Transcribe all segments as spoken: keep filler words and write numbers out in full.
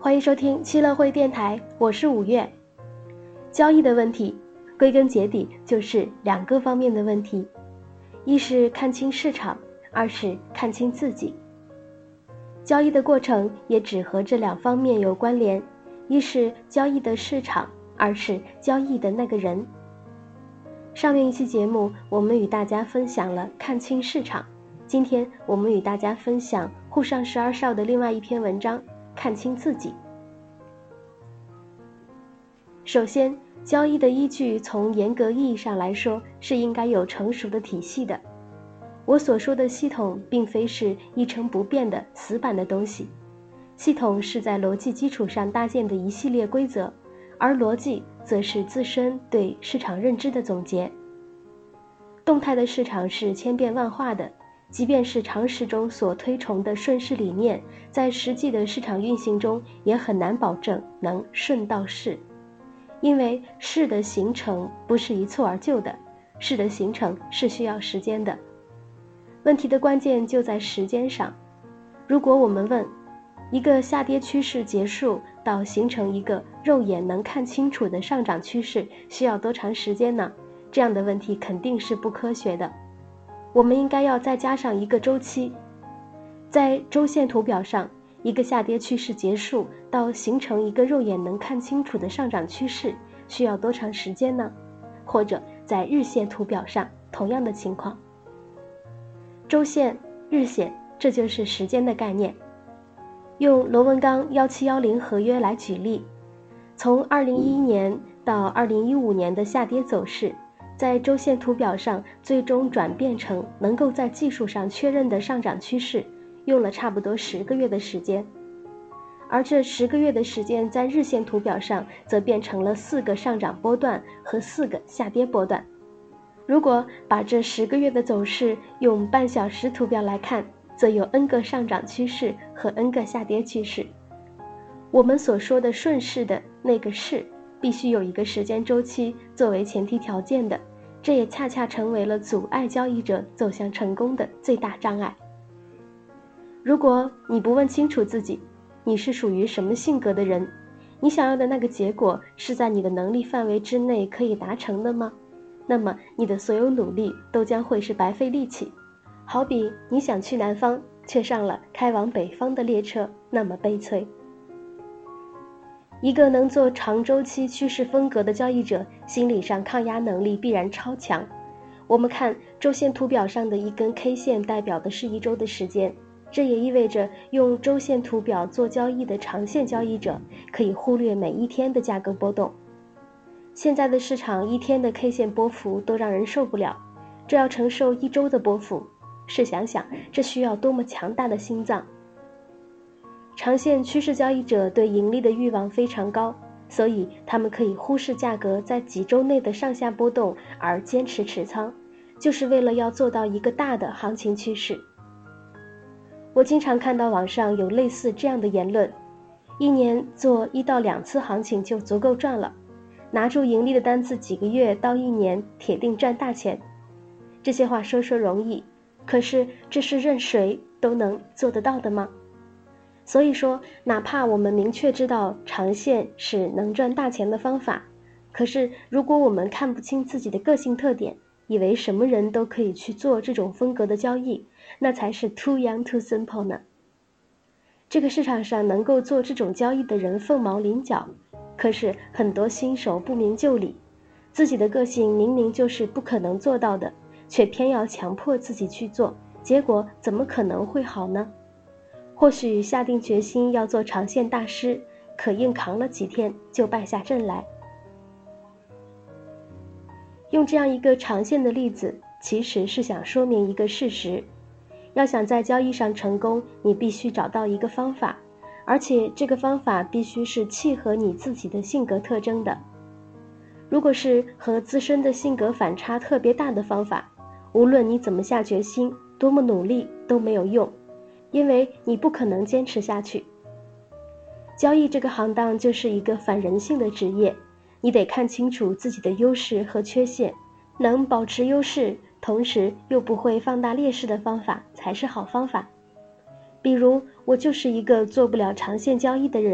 欢迎收听七乐会电台，我是五月。交易的问题，归根结底就是两个方面的问题，一是看清市场，二是看清自己。交易的过程也只和这两方面有关联，一是交易的市场，二是交易的那个人。上面一期节目我们与大家分享了看清市场，今天我们与大家分享沪上十二少的另外一篇文章，看清自己。首先，交易的依据从严格意义上来说是应该有成熟的体系的。我所说的系统并非是一成不变的死板的东西，系统是在逻辑基础上搭建的一系列规则，而逻辑则是自身对市场认知的总结。动态的市场是千变万化的，即便是常识中所推崇的顺势理念，在实际的市场运行中也很难保证能顺到势。因为势的形成不是一蹴而就的，势的形成是需要时间的。问题的关键就在时间上。如果我们问，一个下跌趋势结束到形成一个肉眼能看清楚的上涨趋势需要多长时间呢？这样的问题肯定是不科学的。我们应该要再加上一个周期。在周线图表上，一个下跌趋势结束到形成一个肉眼能看清楚的上涨趋势需要多长时间呢？或者在日线图表上同样的情况。周线、日线，这就是时间的概念。用螺纹钢一七一零合约来举例，从二零一一年到二零一五年的下跌走势，在周线图表上最终转变成能够在技术上确认的上涨趋势，用了差不多十个月的时间。而这十个月的时间在日线图表上则变成了四个上涨波段和四个下跌波段。如果把这十个月的走势用半小时图表来看，则有 N 个上涨趋势和 N 个下跌趋势。我们所说的顺势的那个势，必须有一个时间周期作为前提条件的，这也恰恰成为了阻碍交易者走向成功的最大障碍。如果你不问清楚自己，你是属于什么性格的人，你想要的那个结果是在你的能力范围之内可以达成的吗？那么你的所有努力都将会是白费力气。好比你想去南方，却上了开往北方的列车，那么悲催。一个能做长周期趋势风格的交易者，心理上抗压能力必然超强。我们看周线图表上的一根 K 线代表的是一周的时间，这也意味着用周线图表做交易的长线交易者可以忽略每一天的价格波动。现在的市场一天的 K 线波幅都让人受不了，这要承受一周的波幅，试想想这需要多么强大的心脏。长线趋势交易者对盈利的欲望非常高，所以他们可以忽视价格在几周内的上下波动而坚持持仓，就是为了要做到一个大的行情趋势。我经常看到网上有类似这样的言论，一年做一到两次行情就足够赚了，拿住盈利的单子几个月到一年铁定赚大钱。这些话说说容易，可是这是任谁都能做得到的吗？所以说，哪怕我们明确知道长线是能赚大钱的方法，可是如果我们看不清自己的个性特点，以为什么人都可以去做这种风格的交易，那才是 too young too simple 呢。这个市场上能够做这种交易的人凤毛麟角，可是很多新手不明就里，自己的个性明明就是不可能做到的，却偏要强迫自己去做，结果怎么可能会好呢？或许下定决心要做长线大师，可硬扛了几天就败下阵来。用这样一个长线的例子，其实是想说明一个事实：要想在交易上成功，你必须找到一个方法，而且这个方法必须是契合你自己的性格特征的。如果是和自身的性格反差特别大的方法，无论你怎么下决心，多么努力都没有用，因为你不可能坚持下去。交易这个行当就是一个反人性的职业，你得看清楚自己的优势和缺陷，能保持优势，同时又不会放大劣势的方法才是好方法。比如，我就是一个做不了长线交易的人，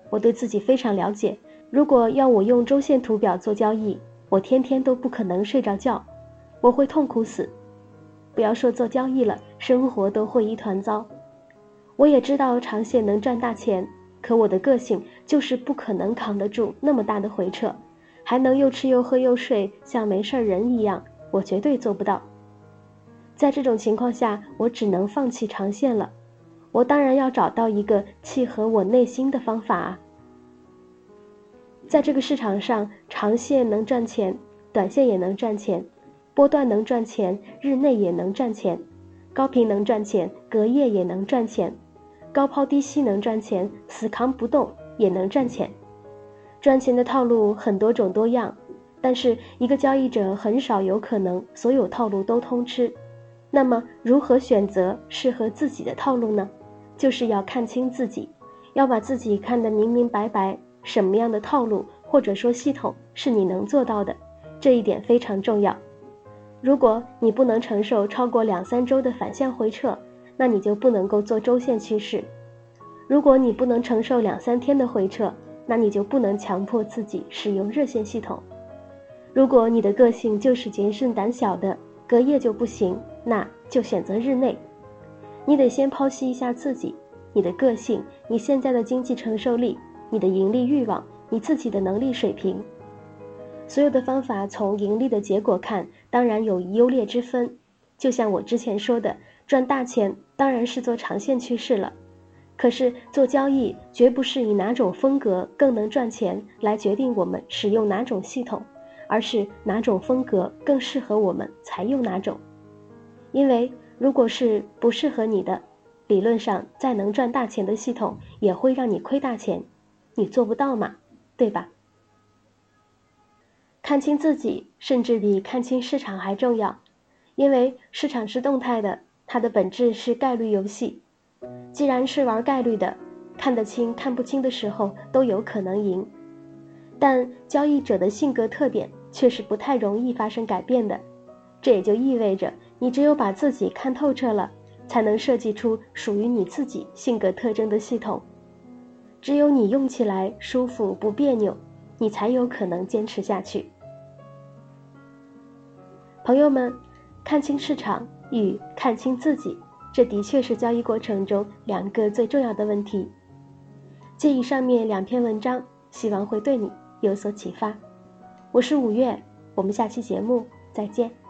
我对自己非常了解，如果要我用周线图表做交易，我天天都不可能睡着觉，我会痛苦死。不要说做交易了，生活都会一团糟。我也知道长线能赚大钱，可我的个性就是不可能扛得住那么大的回撤，还能又吃又喝又睡，像没事人一样，我绝对做不到。在这种情况下，我只能放弃长线了。我当然要找到一个契合我内心的方法啊。在这个市场上，长线能赚钱，短线也能赚钱，波段能赚钱，日内也能赚钱，高频能赚钱，隔夜也能赚钱，高抛低吸能赚钱，死扛不动也能赚钱。赚钱的套路很多种多样，但是一个交易者很少有可能所有套路都通吃。那么如何选择适合自己的套路呢？就是要看清自己，要把自己看得明明白白，什么样的套路或者说系统是你能做到的，这一点非常重要。如果你不能承受超过两三周的反向回撤，那你就不能够做周线趋势。如果你不能承受两三天的回撤，那你就不能强迫自己使用热线系统。如果你的个性就是谨慎胆小的，隔夜就不行，那就选择日内。你得先剖析一下自己，你的个性，你现在的经济承受力，你的盈利欲望，你自己的能力水平。所有的方法从盈利的结果看，当然有优劣之分。就像我之前说的，赚大钱当然是做长线趋势了。可是做交易绝不是以哪种风格更能赚钱来决定我们使用哪种系统，而是哪种风格更适合我们才用哪种。因为如果是不适合你的，理论上再能赚大钱的系统也会让你亏大钱，你做不到嘛，对吧？看清自己甚至比看清市场还重要，因为市场是动态的，它的本质是概率游戏。既然是玩概率的，看得清看不清的时候都有可能赢。但交易者的性格特点却是不太容易发生改变的，这也就意味着你只有把自己看透彻了，才能设计出属于你自己性格特征的系统。只有你用起来舒服不别扭，你才有可能坚持下去。朋友们，看清市场与看清自己，这的确是交易过程中两个最重要的问题。借以上面两篇文章，希望会对你有所启发。我是五月，我们下期节目再见。